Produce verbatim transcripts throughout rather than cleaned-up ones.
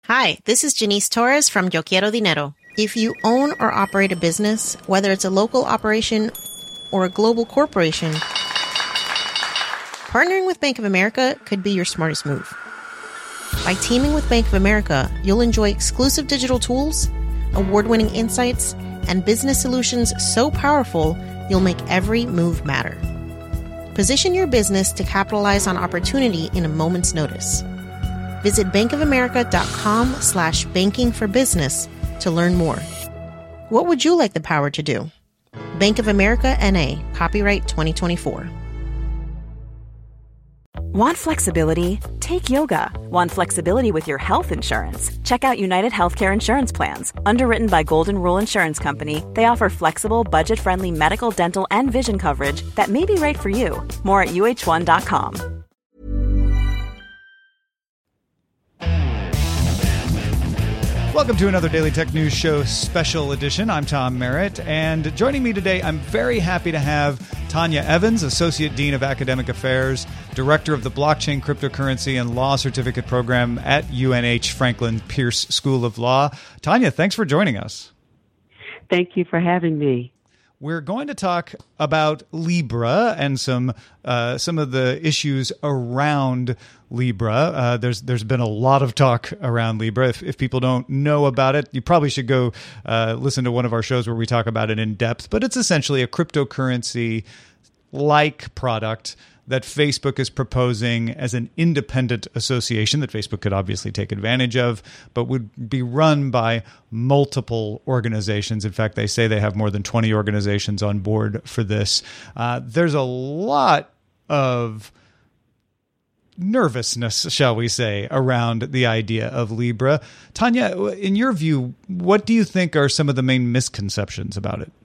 Hi, this is Janice Torres from Yo Quiero Dinero. If you own or operate a business, whether it's a local operation or a global corporation, partnering with Bank of America could be your smartest move. By teaming with Bank of America, you'll enjoy exclusive digital tools, award-winning insights, and business solutions so powerful, you'll make every move matter. Position your business to capitalize on opportunity in a moment's notice. Visit bankofamerica.com slash banking for business to learn more. What would you like the power to do? Bank of America N A, copyright twenty twenty-four. Want flexibility? Take yoga. Want flexibility with your health insurance? Check out United Healthcare Insurance Plans. Underwritten by Golden Rule Insurance Company, they offer flexible, budget-friendly medical, dental, and vision coverage that may be right for you. More at U H one dot com. Welcome to another Daily Tech News Show special edition. I'm Tom Merritt, and joining me today, I'm very happy to have Tanya Evans, Associate Dean of Academic Affairs, Director of the Blockchain, Cryptocurrency, and Law Certificate Program at U N H Franklin Pierce School of Law. Tanya, thanks for joining us. Thank you for having me. We're going to talk about Libra and some uh, some of the issues around Libra. Uh, there's there's been a lot of talk around Libra. If, if people don't know about it, you probably should go uh, listen to one of our shows where we talk about it in depth. But it's essentially a cryptocurrency-like product that Facebook is proposing as an independent association that Facebook could obviously take advantage of, but would be run by multiple organizations. In fact, they say they have more than twenty organizations on board for this. Uh, there's a lot of nervousness, shall we say, around the idea of Libra. Tanya, in your view, what do you think are some of the main misconceptions about it?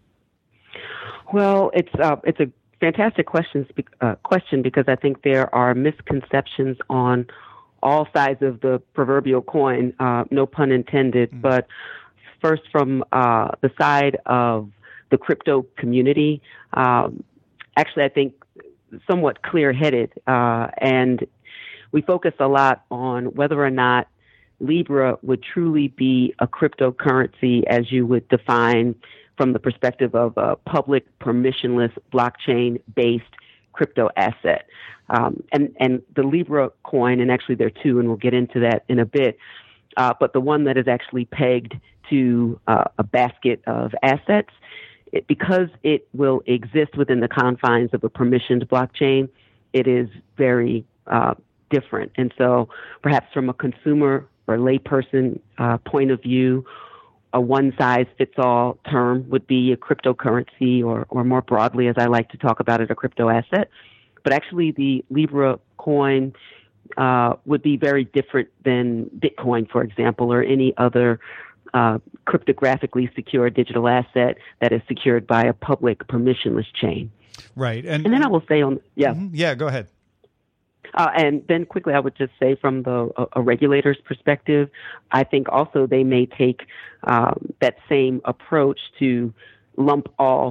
Well, it's uh, it's a fantastic questions, uh, question because I think there are misconceptions on all sides of the proverbial coin, uh, no pun intended. Mm. But first, from uh, the side of the crypto community, um, actually, I think somewhat clear-headed, uh, and we focus a lot on whether or not Libra would truly be a cryptocurrency as you would define from the perspective of a public, permissionless, blockchain-based crypto asset. Um, and, and the Libra coin, and actually there are two, and we'll get into that in a bit, uh, but the one that is actually pegged to uh, a basket of assets, it, because it will exist within the confines of a permissioned blockchain, it is very uh, different. And so perhaps from a consumer or layperson uh, point of view, a one-size-fits-all term would be a cryptocurrency, or, or more broadly, as I like to talk about it, a crypto asset. But actually, the Libra coin uh, would be very different than Bitcoin, for example, or any other uh, cryptographically secure digital asset that is secured by a public permissionless chain. Right. And, and then I will say on, yeah. Mm-hmm. Yeah, go ahead. Uh, and then quickly, I would just say from the a, a regulator's perspective, I think also they may take um, that same approach to lump all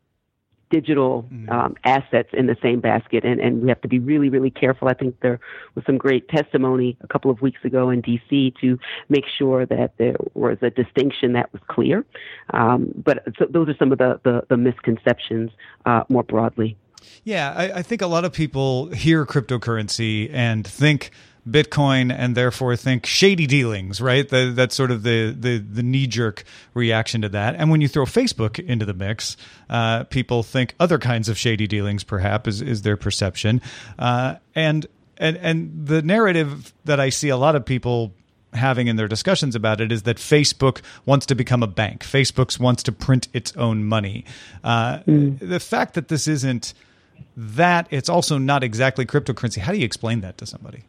digital mm. um, assets in the same basket. And, and we have to be really, really careful. I think there was some great testimony a couple of weeks ago in D C to make sure that there was a distinction that was clear. Um, but so those are some of the, the, the misconceptions uh, more broadly. Yeah, I, I think a lot of people hear cryptocurrency and think Bitcoin and therefore think shady dealings, right? The, that's sort of the, the, the knee-jerk reaction to that. And when you throw Facebook into the mix, uh, people think other kinds of shady dealings, perhaps, is, is their perception. Uh, and, and, and the narrative that I see a lot of people having in their discussions about it is that Facebook wants to become a bank. Facebook wants to print its own money. Uh, mm. The fact that this isn't that, it's also not exactly cryptocurrency. How do you explain that to somebody?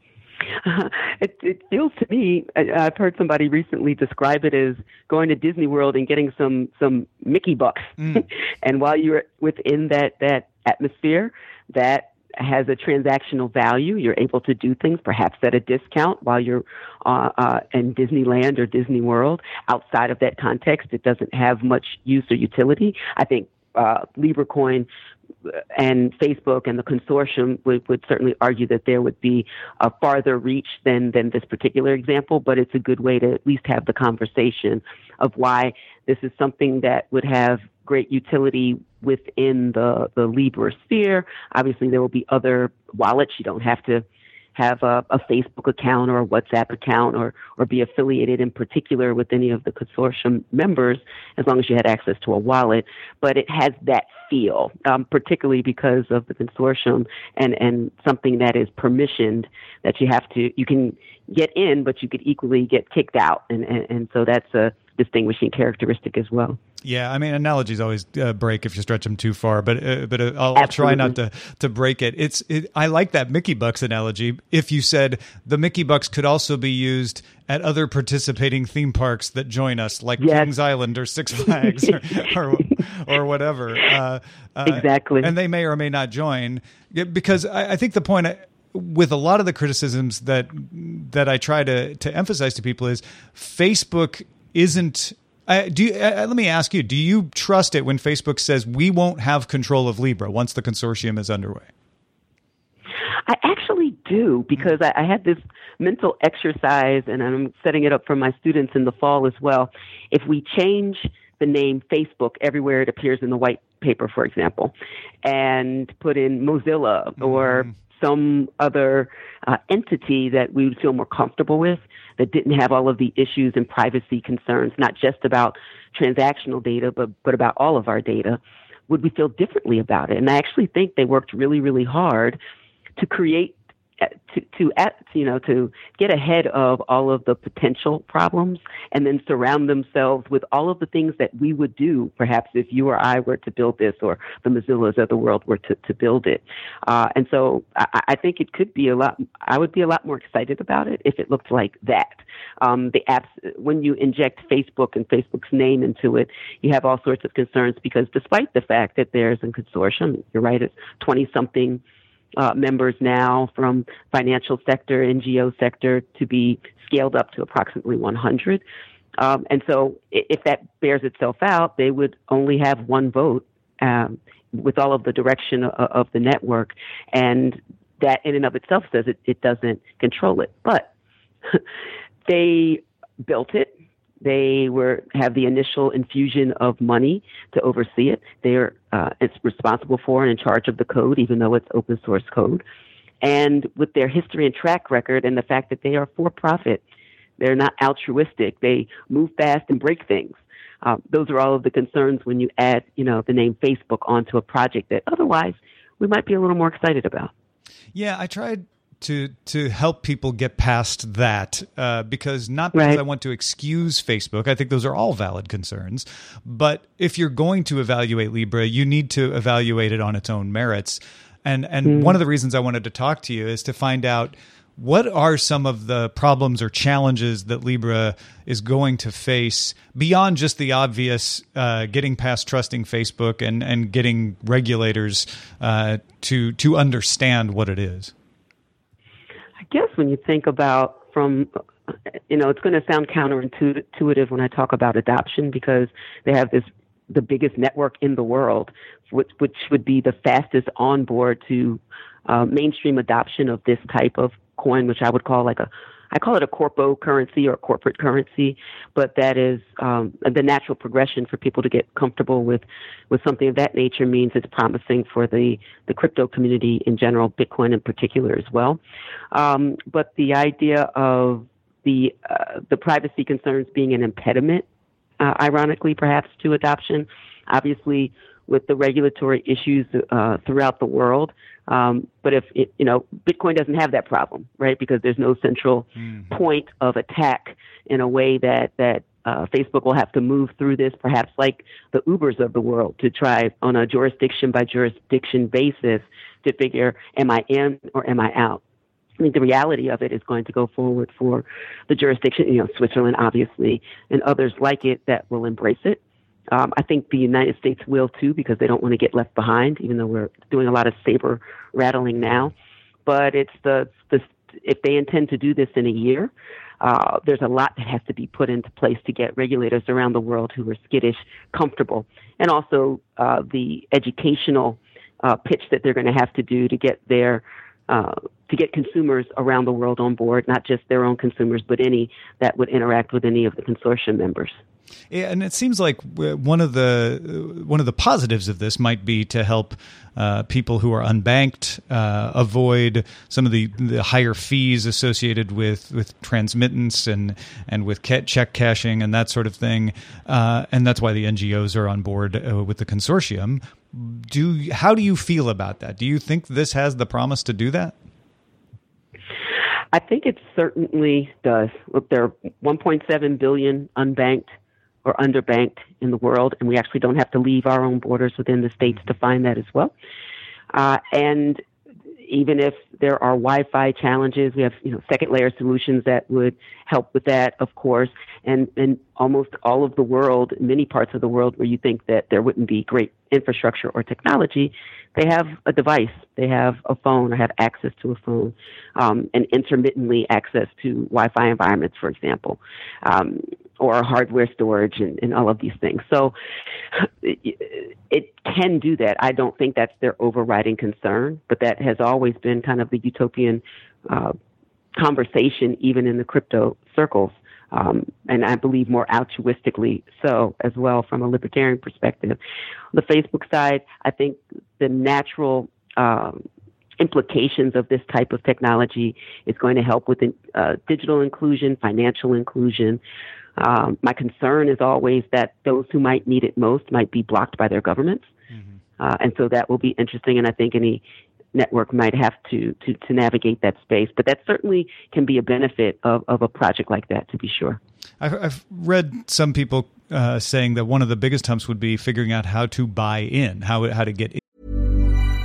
Uh, it, it feels to me, I, I've heard somebody recently describe it as going to Disney World and getting some, some Mickey bucks. Mm. And while you're within that, that atmosphere, that has a transactional value. You're able to do things perhaps at a discount while you're uh, uh, in Disneyland or Disney World. Outside of that context, it doesn't have much use or utility. I think uh, Libra Coin and Facebook and the consortium would, would certainly argue that there would be a farther reach than, than this particular example, but it's a good way to at least have the conversation of why this is something that would have great utility within the, the Libra sphere. Obviously, there will be other wallets. You don't have to have a, a Facebook account or a WhatsApp account or, or be affiliated in particular with any of the consortium members, as long as you had access to a wallet. But it has that feel, um, particularly because of the consortium and, and something that is permissioned, that you have to, you can get in, but you could equally get kicked out. And, and, and so that's a distinguishing characteristic as well. Yeah, I mean, analogies always uh, break if you stretch them too far, but uh, but uh, I'll, I'll try not to to break it. It's it, I like that Mickey Bucks analogy. If you said the Mickey Bucks could also be used at other participating theme parks that join us, like yes. Kings Island or Six Flags or or, or whatever. Uh, uh, exactly, and they may or may not join, because I, I think the point. With a lot of the criticisms that that I try to to emphasize to people is Facebook isn't. Uh, do you, uh, let me ask you: do you trust it when Facebook says we won't have control of Libra once the consortium is underway? I actually do, because I, I had this mental exercise, and I'm setting it up for my students in the fall as well. If we change the name Facebook everywhere it appears in the white paper, for example, and put in Mozilla mm-hmm. or some other uh, entity that we would feel more comfortable with, that didn't have all of the issues and privacy concerns, not just about transactional data, but, but about all of our data, would we feel differently about it? And I actually think they worked really, really hard to create, to, to, you know, to get ahead of all of the potential problems and then surround themselves with all of the things that we would do, perhaps if you or I were to build this, or the Mozillas of the world were to, to build it. Uh, and so I, I think it could be a lot, I would be a lot more excited about it if it looked like that. Um, the apps, when you inject Facebook and Facebook's name into it, you have all sorts of concerns, because despite the fact that there's a consortium, you're right, it's twenty-something Uh, members now, from financial sector, N G O sector, to be scaled up to approximately one hundred. Um, and so if that bears itself out, they would only have one vote um, with all of the direction of, of the network. And that in and of itself says it, it doesn't control it. But they built it. They were have the initial infusion of money to oversee it. They're uh, it's responsible for and in charge of the code, even though it's open source code. And with their history and track record, and the fact that they are for profit, they're not altruistic. They move fast and break things. Uh, those are all of the concerns when you add, you know, the name Facebook onto a project that otherwise we might be a little more excited about. Yeah, I tried to to help people get past that, uh, because not because right. I want to excuse Facebook. I think those are all valid concerns. But if you're going to evaluate Libra, you need to evaluate it on its own merits. And and mm. one of the reasons I wanted to talk to you is to find out what are some of the problems or challenges that Libra is going to face beyond just the obvious, uh, getting past trusting Facebook and, and getting regulators uh, to to understand what it is. I guess when you think about from, you know, it's going to sound counterintuitive when I talk about adoption, because they have this, the biggest network in the world, which, which would be the fastest onboard to uh, mainstream adoption of this type of coin, which I would call like a, I call it a corpo currency or corporate currency, but that is um, the natural progression for people to get comfortable with, with something of that nature means it's promising for the, the crypto community in general, Bitcoin in particular as well. Um, but the idea of the uh, the privacy concerns being an impediment, uh, ironically perhaps, to adoption, obviously with the regulatory issues uh, throughout the world. Um, but if, it, you know, Bitcoin doesn't have that problem, right? Because there's no central mm-hmm. point of attack in a way that, that uh, Facebook will have to move through this, perhaps like the Ubers of the world, to try on a jurisdiction by jurisdiction basis to figure, am I in or am I out? I think the reality of it is going to go forward for the jurisdiction, you know, Switzerland, obviously, and others like it that will embrace it. Um, I think the United States will too, because they don't want to get left behind, even though we're doing a lot of saber rattling now. But it's the, the if they intend to do this in a year, uh, there's a lot that has to be put into place to get regulators around the world who are skittish comfortable, and also uh, the educational uh, pitch that they're going to have to do to get their uh, to get consumers around the world on board, not just their own consumers, but any that would interact with any of the consortium members. Yeah, and it seems like one of the one of the positives of this might be to help uh, people who are unbanked uh, avoid some of the, the higher fees associated with, with transmittance and and with check cashing and that sort of thing. Uh, and that's why the N G Os are on board uh, with the consortium. Do how do you feel about that? Do you think this has the promise to do that? I think it certainly does. Look, there are one point seven billion unbanked or underbanked in the world, and we actually don't have to leave our own borders within the states to find that as well. Uh, and even if there are Wi-Fi challenges, we have you know second layer solutions that would help with that, of course. And in almost all of the world, many parts of the world where you think that there wouldn't be great infrastructure or technology, they have a device, they have a phone or have access to a phone, um, and intermittently access to Wi-Fi environments, for example. Um, or hardware storage and, and all of these things. So it, it can do that. I don't think that's their overriding concern, but that has always been kind of the utopian uh, conversation, even in the crypto circles. Um, and I believe more altruistically so as well from a libertarian perspective. On the Facebook side, I think the natural um, implications of this type of technology is going to help with uh, digital inclusion, financial inclusion. Um, my concern is always that those who might need it most might be blocked by their governments. Mm-hmm. Uh, and so that will be interesting. And I think any network might have to, to, to navigate that space. But that certainly can be a benefit of, of a project like that, to be sure. I've, I've read some people uh, saying that one of the biggest humps would be figuring out how to buy in, how, how to get in.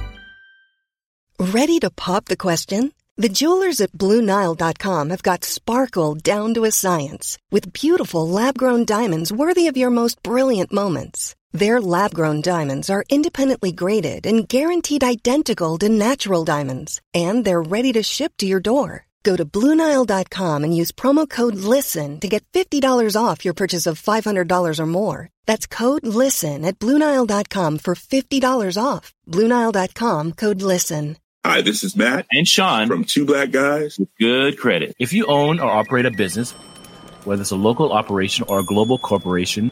Ready to pop the question? The jewelers at Blue Nile dot com have got sparkle down to a science with beautiful lab-grown diamonds worthy of your most brilliant moments. Their lab-grown diamonds are independently graded and guaranteed identical to natural diamonds, and they're ready to ship to your door. Go to Blue Nile dot com and use promo code LISTEN to get fifty dollars off your purchase of five hundred dollars or more. That's code LISTEN at Blue Nile dot com for fifty dollars off. Blue Nile dot com, code LISTEN. Hi, this is Matt and Sean from Two Black Guys with Good Credit. If you own or operate a business, whether it's a local operation or a global corporation,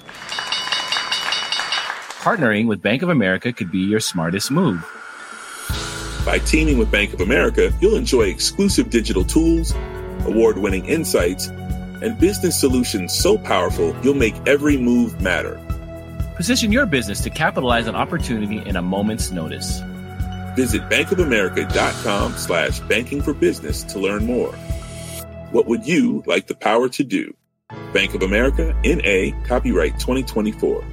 partnering with Bank of America could be your smartest move. By teaming with Bank of America, you'll enjoy exclusive digital tools, award-winning insights, and business solutions so powerful you'll make every move matter. Position your business to capitalize on opportunity in a moment's notice. Visit bankofamerica.com slash banking for business to learn more. What would you like the power to do? Bank of America, N A, copyright twenty twenty-four.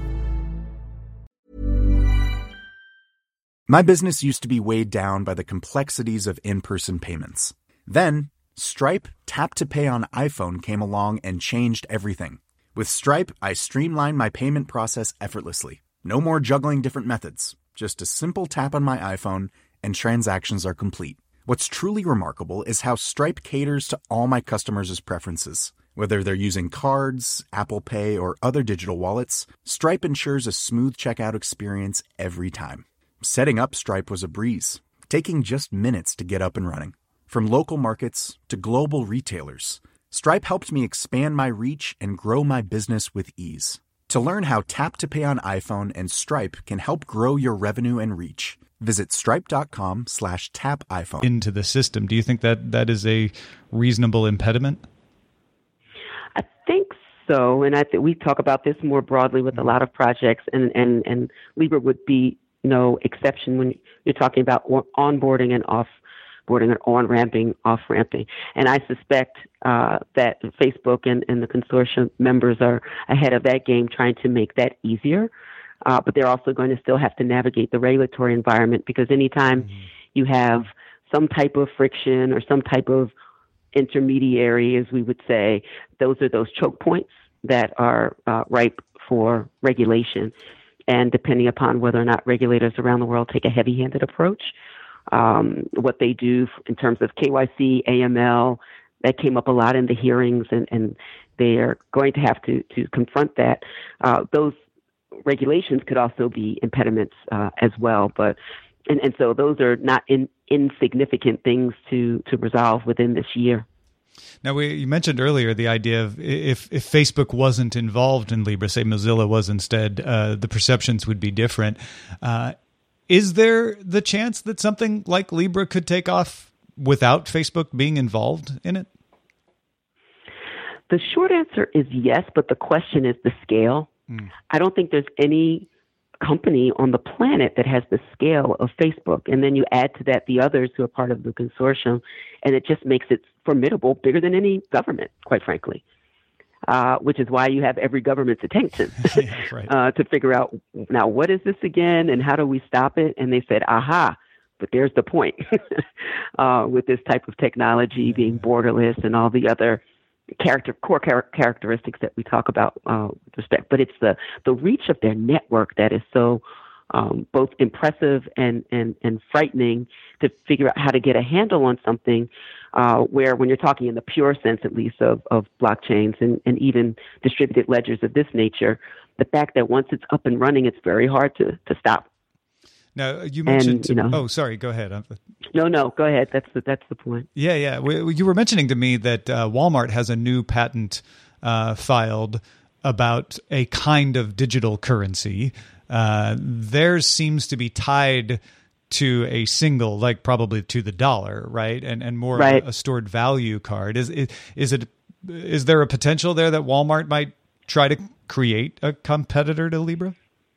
My business used to be weighed down by the complexities of in-person payments. Then, Stripe Tap to Pay on iPhone came along and changed everything. With Stripe, I streamlined my payment process effortlessly. No more juggling different methods. Just a simple tap on my iPhone, and transactions are complete. What's truly remarkable is how Stripe caters to all my customers' preferences. Whether they're using cards, Apple Pay, or other digital wallets, Stripe ensures a smooth checkout experience every time. Setting up Stripe was a breeze, taking just minutes to get up and running. From local markets to global retailers, Stripe helped me expand my reach and grow my business with ease. To learn how Tap to Pay on iPhone and Stripe can help grow your revenue and reach, visit stripe.com slash tap iPhone. Into the system. Do you think that that is a reasonable impediment? I think so. And I think we talk about this more broadly with a lot of projects, and, and, and Libra would be no exception when you're talking about onboarding and offboarding or on-ramping, off-ramping. And I suspect uh, that Facebook and, and the consortium members are ahead of that game trying to make that easier. Uh, but they're also going to still have to navigate the regulatory environment, because anytime mm-hmm. you have some type of friction or some type of intermediary, as we would say, those are those choke points that are uh, ripe for regulation. And depending upon whether or not regulators around the world take a heavy-handed approach, um, what they do in terms of K Y C, A M L, that came up a lot in the hearings, and, and they are going to have to, to confront that. Uh, those regulations could also be impediments uh, as well. But and, and so those are not in, insignificant things to, to resolve within this year. Now, we, you mentioned earlier the idea of if, if Facebook wasn't involved in Libra, say Mozilla was instead, uh, the perceptions would be different. Uh, is there the chance that something like Libra could take off without Facebook being involved in it? The short answer is yes, but the question is the scale. Mm. I don't think there's any company on the planet that has the scale of Facebook. And then you add to that the others who are part of the consortium, and it just makes it formidable, bigger than any government, quite frankly, uh, which is why you have every government's attention yeah, right. uh, to figure out, now, what is this again, and how do we stop it? And they said, aha, but there's the point uh, with this type of technology being borderless and all the other character core char- characteristics that we talk about uh, with respect. But it's the, the reach of their network that is so um, both impressive and, and, and frightening to figure out how to get a handle on something uh, where when you're talking in the pure sense, at least, of, of blockchains and, and even distributed ledgers of this nature, the fact that once it's up and running, it's very hard to, to stop. Now, you mentioned, and, you know, oh, sorry, go ahead. No, no, go ahead. That's the, that's the point. Yeah, yeah. We, you were mentioning to me that uh, Walmart has a new patent uh, filed about a kind of digital currency. Uh, theirs seems to be tied to a single, like probably to the dollar, right? And and more right. of a, a stored value card. Is, is is it is there a potential there that Walmart might try to create a competitor to Libra?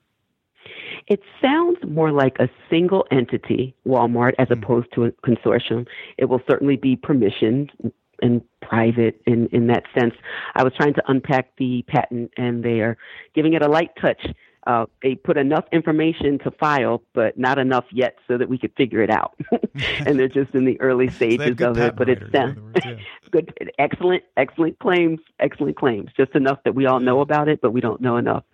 It sounds more like a single entity, Walmart, as opposed to a consortium. It will certainly be permissioned and private in, in that sense. I was trying to unpack the patent, and they are giving it a light touch. Uh, they put enough information to file, but not enough yet so that we could figure it out. And they're just in the early stages of it. But it's uh, yeah. good, excellent, excellent claims, excellent claims. Just enough that we all know about it, but we don't know enough.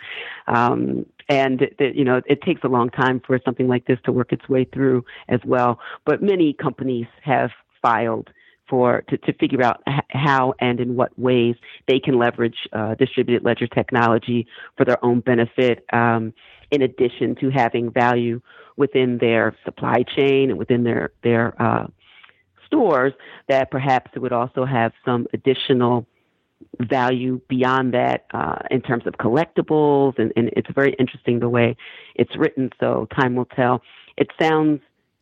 Um, and it, you know, it takes a long time for something like this to work its way through as well. But many companies have filed for to, to figure out h- how and in what ways they can leverage uh, distributed ledger technology for their own benefit, um, in addition to having value within their supply chain and within their their uh, stores, that perhaps it would also have some additional value beyond that uh, in terms of collectibles. And, and it's very interesting the way it's written, so time will tell. It sounds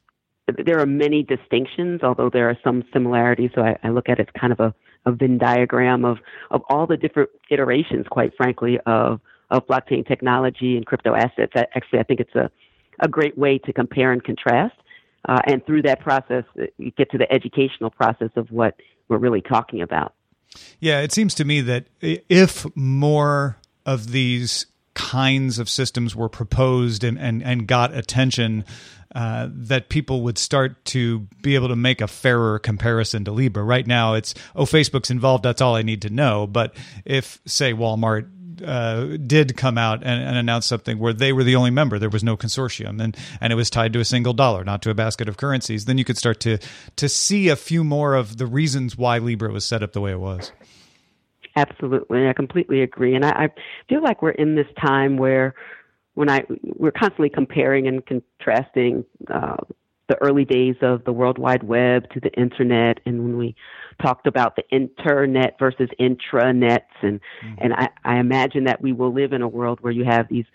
There are many distinctions, although there are some similarities. So I, I look at it as kind of a, a Venn diagram of, of all the different iterations, quite frankly, of, of blockchain technology and crypto assets. I, actually, I think it's a, a great way to compare and contrast. Uh, and through that process, you get to the educational process of what we're really talking about. Yeah, it seems to me that if more of these kinds of systems were proposed and, and, and got attention, uh, that people would start to be able to make a fairer comparison to Libra. Right now, it's, oh, Facebook's involved, that's all I need to know. But if, say, Walmart uh, did come out and, and announce something where they were the only member, there was no consortium, and, and it was tied to a single dollar, not to a basket of currencies, then you could start to, to see a few more of the reasons why Libra was set up the way it was. Absolutely. I completely agree. And I, I feel like we're in this time where when I we're constantly comparing and contrasting uh, the early days of the World Wide Web to the Internet, and when we talked about the internet versus intranets, and, mm-hmm. and I, I imagine that we will live in a world where you have these,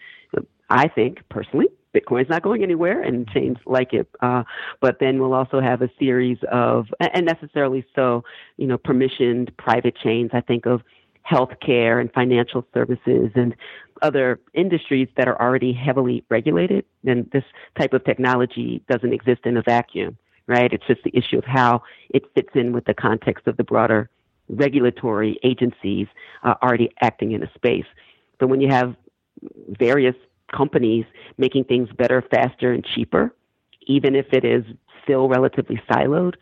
I think, personally, Bitcoin's not going anywhere and chains like it. Uh, but then we'll also have a series of, and necessarily so, you know, permissioned private chains. I think of healthcare and financial services and other industries that are already heavily regulated. And this type of technology doesn't exist in a vacuum, right? It's just the issue of how it fits in with the context of the broader regulatory agencies uh, already acting in a space. But when you have various companies making things better, faster, and cheaper, even if it is still relatively siloed,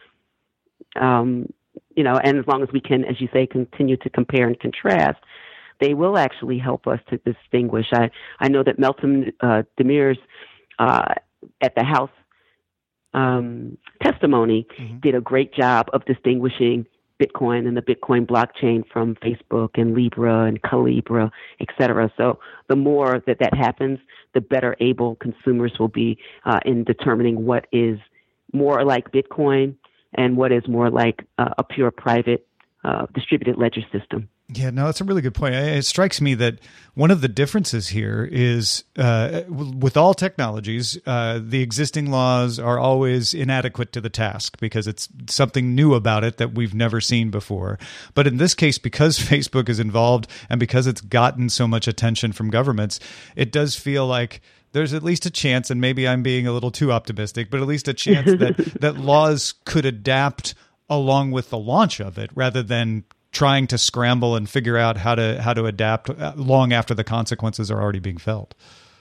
um, you know, and as long as we can, as you say, continue to compare and contrast, they will actually help us to distinguish. I, I know that Meltem uh, Demir's uh, at the House um, testimony mm-hmm. did a great job of distinguishing Bitcoin and the Bitcoin blockchain from Facebook and Libra and Calibra, et cetera. So the more that that happens, the better able consumers will be uh, in determining what is more like Bitcoin and what is more like uh, a pure private uh, distributed ledger system. Yeah, no, that's a really good point. It strikes me that one of the differences here is uh, with all technologies, uh, the existing laws are always inadequate to the task because it's something new about it that we've never seen before. But in this case, because Facebook is involved and because it's gotten so much attention from governments, it does feel like there's at least a chance, and maybe I'm being a little too optimistic, but at least a chance that, that laws could adapt along with the launch of it rather than trying to scramble and figure out how to how to adapt long after the consequences are already being felt.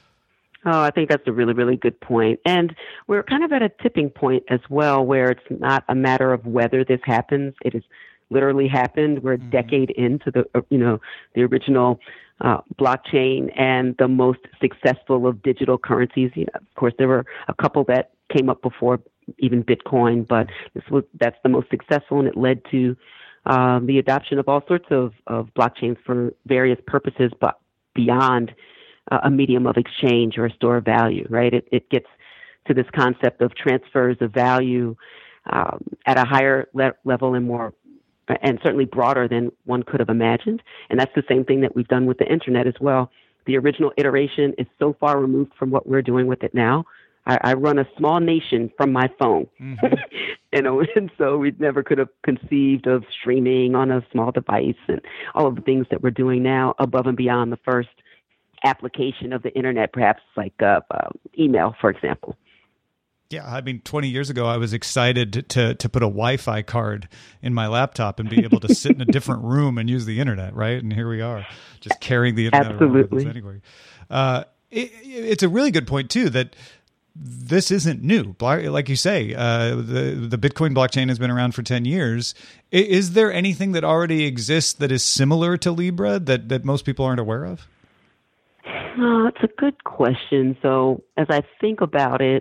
Oh, I think that's a really, really good point. And we're kind of at a tipping point as well, where it's not a matter of whether this happens. It has literally happened. We're a mm-hmm. decade into the, you know, the original uh, blockchain and the most successful of digital currencies. You know, of course, there were a couple that came up before even Bitcoin, but this was that's the most successful, and it led to Um, the adoption of all sorts of, of blockchains for various purposes, but beyond uh, a medium of exchange or a store of value, right? It, it gets to this concept of transfers of value um, at a higher le- level and more, and certainly broader than one could have imagined. And that's the same thing that we've done with the internet as well. The original iteration is so far removed from what we're doing with it now. I, I run a small nation from my phone. Mm-hmm. You know, and so we never could have conceived of streaming on a small device and all of the things that we're doing now above and beyond the first application of the internet, perhaps like uh, uh, email, for example. Yeah, I mean, twenty years ago, I was excited to to put a Wi-Fi card in my laptop and be able to sit in a different room and use the internet, right? And here we are, just carrying the internet Absolutely. around with us anyway. Uh, it, it's a really good point, too, that this isn't new. Like you say, uh, the, the Bitcoin blockchain has been around for ten years. Is there anything that already exists that is similar to Libra that, that most people aren't aware of? Oh, it's a good question. So as I think about it,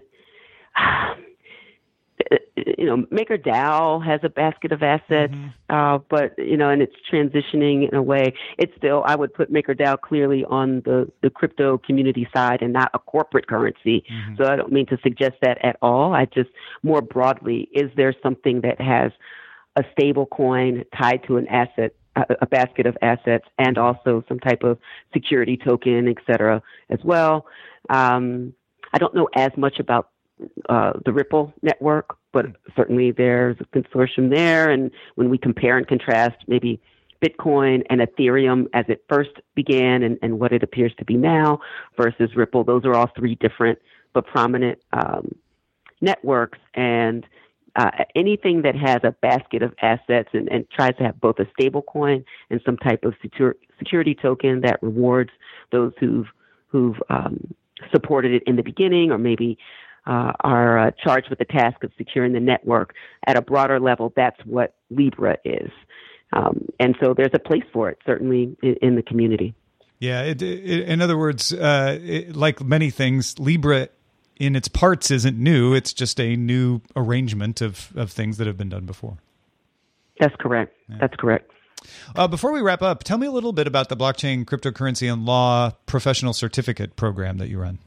you know, MakerDAO has a basket of assets, mm-hmm. uh, but, you know, and it's transitioning in a way. It's still, I would put MakerDAO clearly on the, the crypto community side and not a corporate currency. Mm-hmm. So I don't mean to suggest that at all. I just, more broadly, is there something that has a stable coin tied to an asset, a, a basket of assets, and also some type of security token, et cetera, as well? Um, I don't know as much about Uh, the Ripple network, but certainly there's a consortium there. And when we compare and contrast maybe Bitcoin and Ethereum as it first began and, and what it appears to be now versus Ripple, those are all three different but prominent um, networks. And uh, anything that has a basket of assets and, and tries to have both a stable coin and some type of secure, security token that rewards those who've, who've um, supported it in the beginning, or maybe Uh, are uh, charged with the task of securing the network at a broader level. That's what Libra is. Um, and so there's a place for it, certainly in, in the community. Yeah. It, it, in other words, uh, it, like many things, Libra in its parts isn't new. It's just a new arrangement of, of things that have been done before. That's correct. Yeah. That's correct. Uh, before we wrap up, tell me a little bit about the Blockchain, Cryptocurrency, and Law Professional Certificate program that you run.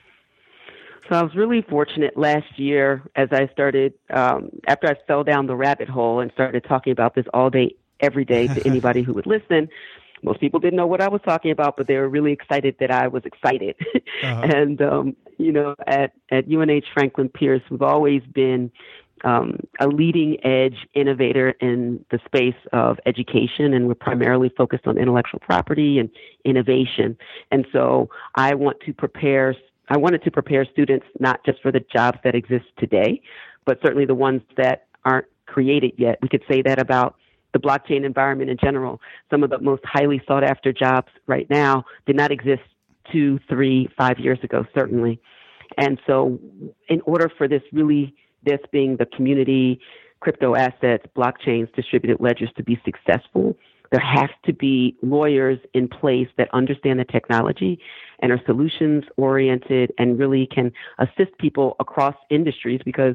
So I was really fortunate last year as I started, um, after I fell down the rabbit hole and started talking about this all day, every day to anybody who would listen. Most people didn't know what I was talking about, but they were really excited that I was excited. Uh-huh. And, um, you know, at, at U N H Franklin Pierce, we've always been um, a leading edge innovator in the space of education, and we're primarily focused on intellectual property and innovation. And so I want to prepare I wanted to prepare students not just for the jobs that exist today, but certainly the ones that aren't created yet. We could say that about the blockchain environment in general. Some of the most highly sought after jobs right now did not exist two, three, five years ago, certainly. And so in order for this really, this being the community, crypto assets, blockchains, distributed ledgers to be successful, there has to be lawyers in place that understand the technology and are solutions oriented and really can assist people across industries, because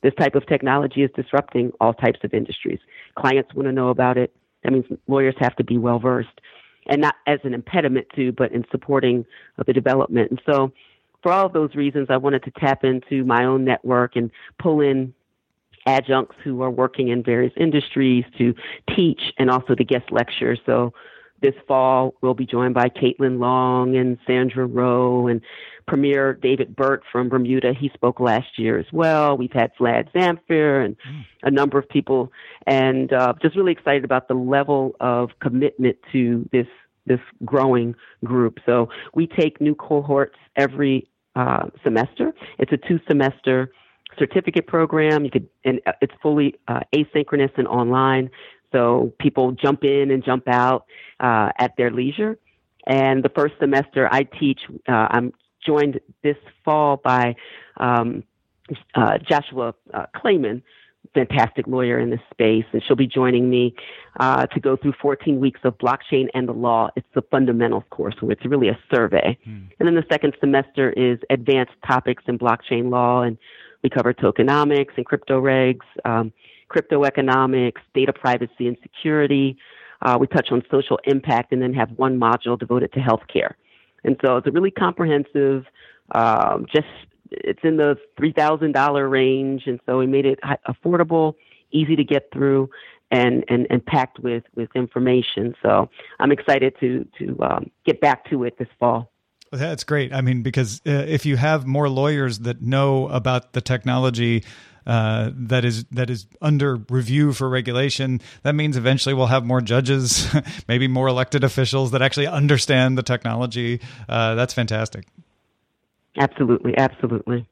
this type of technology is disrupting all types of industries. Clients want to know about it. That means lawyers have to be well-versed, and not as an impediment to, but in supporting of the development. And so for all of those reasons, I wanted to tap into my own network and pull in adjuncts who are working in various industries to teach and also to guest lecture. So this fall, we'll be joined by Caitlin Long and Sandra Rowe and Premier David Burt from Bermuda. He spoke last year as well. We've had Vlad Zamfir and mm. a number of people, and uh, just really excited about the level of commitment to this this growing group. So we take new cohorts every uh, semester. It's a two-semester certificate program. You could, and it's fully uh, asynchronous and online. So people jump in and jump out uh, at their leisure. And the first semester I teach, uh, I'm joined this fall by um, uh, Joshua uh, Clayman, fantastic lawyer in this space, and she'll be joining me uh, to go through fourteen weeks of blockchain and the law. It's the fundamentals course, so it's really a survey. Hmm. And then the second semester is advanced topics in blockchain law, and we cover tokenomics and crypto regs, um, crypto economics, data privacy and security. Uh, we touch on social impact, and then have one module devoted to healthcare. And so it's a really comprehensive, um, just it's in the three thousand dollars range. And so we made it affordable, easy to get through, and, and, and packed with, with information. So I'm excited to, to um, get back to it this fall. That's great. I mean, because uh, if you have more lawyers that know about the technology uh, that is that is under review for regulation, that means eventually we'll have more judges, maybe more elected officials that actually understand the technology. Uh, that's fantastic. Absolutely, absolutely.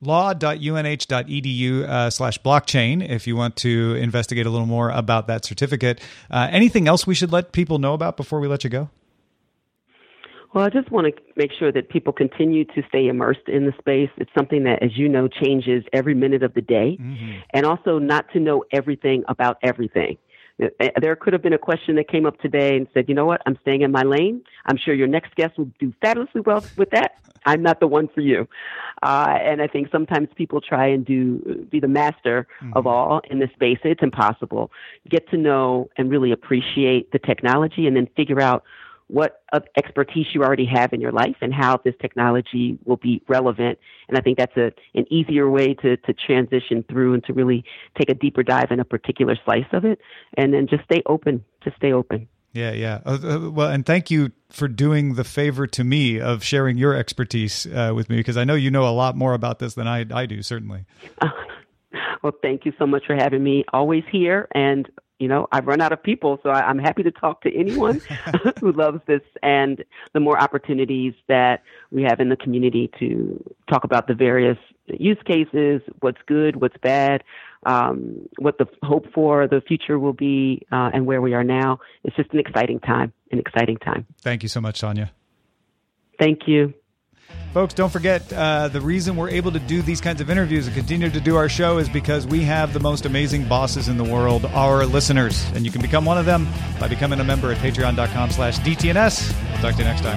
law.unh.edu uh, slash blockchain if you want to investigate a little more about that certificate. Uh, anything else we should let people know about before we let you go? Well, I just want to make sure that people continue to stay immersed in the space. It's something that, as you know, changes every minute of the day, mm-hmm. and also not to know everything about everything. There could have been a question that came up today and said, you know what, I'm staying in my lane. I'm sure your next guest will do fabulously well with that. I'm not the one for you. Uh, and I think sometimes people try and do be the master mm-hmm. of all in this space. It's impossible. Get to know and really appreciate the technology, and then figure out what expertise you already have in your life and how this technology will be relevant. And I think that's a, an easier way to, to transition through and to really take a deeper dive in a particular slice of it. And then just stay open, just stay open. Yeah, yeah. Uh, well, and thank you for doing the favor to me of sharing your expertise uh, with me, because I know you know a lot more about this than I, I do, certainly. Uh, well, thank you so much for having me. Always here. And you know, I've run out of people, so I, I'm happy to talk to anyone who loves this, and the more opportunities that we have in the community to talk about the various use cases, what's good, what's bad, um, what the hope for the future will be, uh, and where we are now. It's just an exciting time, an exciting time. Thank you so much, Sonia. Thank you. Folks, don't forget, uh, the reason we're able to do these kinds of interviews and continue to do our show is because we have the most amazing bosses in the world, our listeners. And you can become one of them by becoming a member at patreon.com slash DTNS. We'll talk to you next time.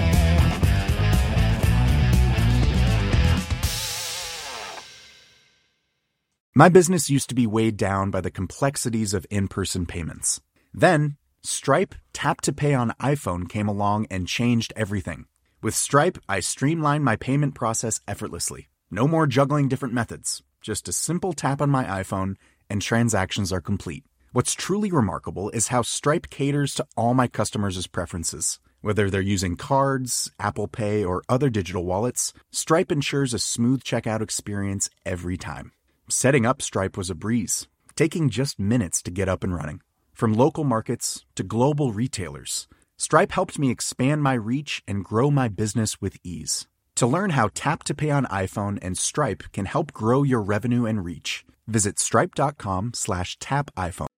My business used to be weighed down by the complexities of in-person payments. Then, Stripe Tap to Pay on iPhone came along and changed everything. With Stripe, I streamlined my payment process effortlessly. No more juggling different methods. Just a simple tap on my iPhone and transactions are complete. What's truly remarkable is how Stripe caters to all my customers' preferences. Whether they're using cards, Apple Pay, or other digital wallets, Stripe ensures a smooth checkout experience every time. Setting up Stripe was a breeze, taking just minutes to get up and running. From local markets to global retailers, Stripe helped me expand my reach and grow my business with ease. To learn how Tap to Pay on iPhone and Stripe can help grow your revenue and reach, visit stripe.com slash tap iPhone.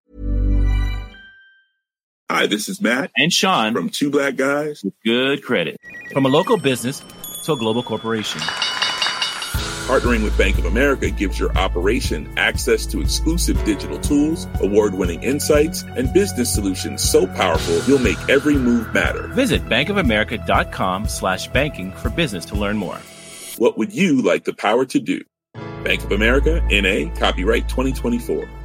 Hi, this is Matt and Sean from Two Black Guys with Good Credit. From a local business to a global corporation, partnering with Bank of America gives your operation access to exclusive digital tools, award-winning insights, and business solutions so powerful you'll make every move matter. Visit bankofamerica.com slash banking for business to learn more. What would you like the power to do? Bank of America, N A, copyright twenty twenty-four.